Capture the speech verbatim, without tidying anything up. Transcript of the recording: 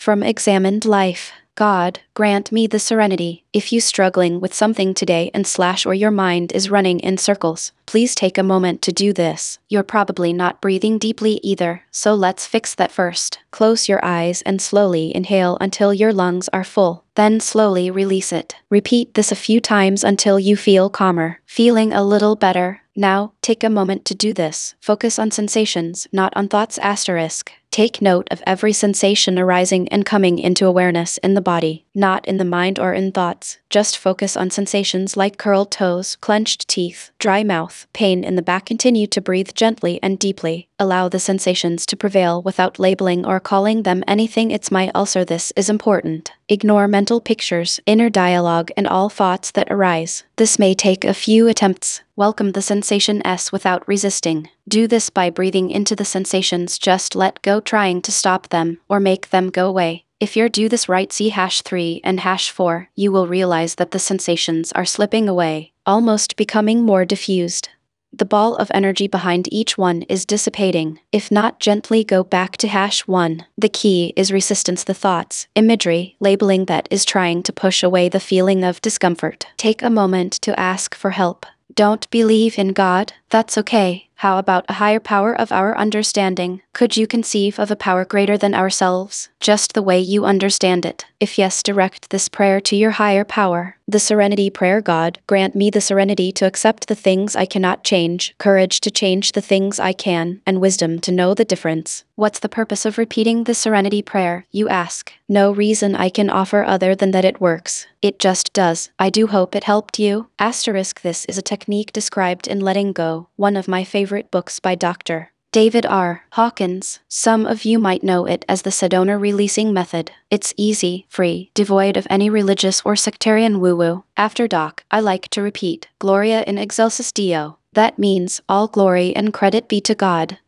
From Examined Life. God, grant me the serenity. If you struggling with something today and slash or your mind is running in circles, please take a moment to do this. You're probably not breathing deeply either, so let's fix that first. Close your eyes and slowly inhale until your lungs are full. Then slowly release it. Repeat this a few times until you feel calmer. Feeling a little better? Now, take a moment to do this. Focus on sensations, not on thoughts. Asterisk. Take note of every sensation arising and coming into awareness in the body, not in the mind or in thoughts. Just focus on sensations like curled toes, clenched teeth, dry mouth, pain in the back. Continue to breathe gently and deeply. Allow the sensations to prevail without labeling or calling them anything. It's my ulcer. This is important. Ignore mental pictures, inner dialogue, and all thoughts that arise. This may take a few attempts. Welcome the sensation S without resisting. Do this by breathing into the sensations. Just let go trying to stop them or make them go away. If you do this right, see hash three and hash four, you will realize that the sensations are slipping away, almost becoming more diffused. The ball of energy behind each one is dissipating. If not, gently go back to hash one. The key is resistance, the thoughts, imagery, labeling that is trying to push away the feeling of discomfort. Take a moment to ask for help. Don't believe in God? That's okay. How about a higher power of our understanding? Could you conceive of a power greater than ourselves, just the way you understand it? If yes, direct this prayer to your higher power. The Serenity Prayer. God, grant me the serenity to accept the things I cannot change, courage to change the things I can, and wisdom to know the difference. What's the purpose of repeating the Serenity Prayer, you ask? No reason I can offer other than that it works. It just does. I do hope it helped you. Asterisk. This is a technique described in Letting Go, one of my favorite books by Doctor David R. Hawkins. Some of you might know it as the Sedona releasing method. It's easy, free, devoid of any religious or sectarian woo-woo. After Doc, I like to repeat, Gloria in excelsis Deo. That means, all glory and credit be to God.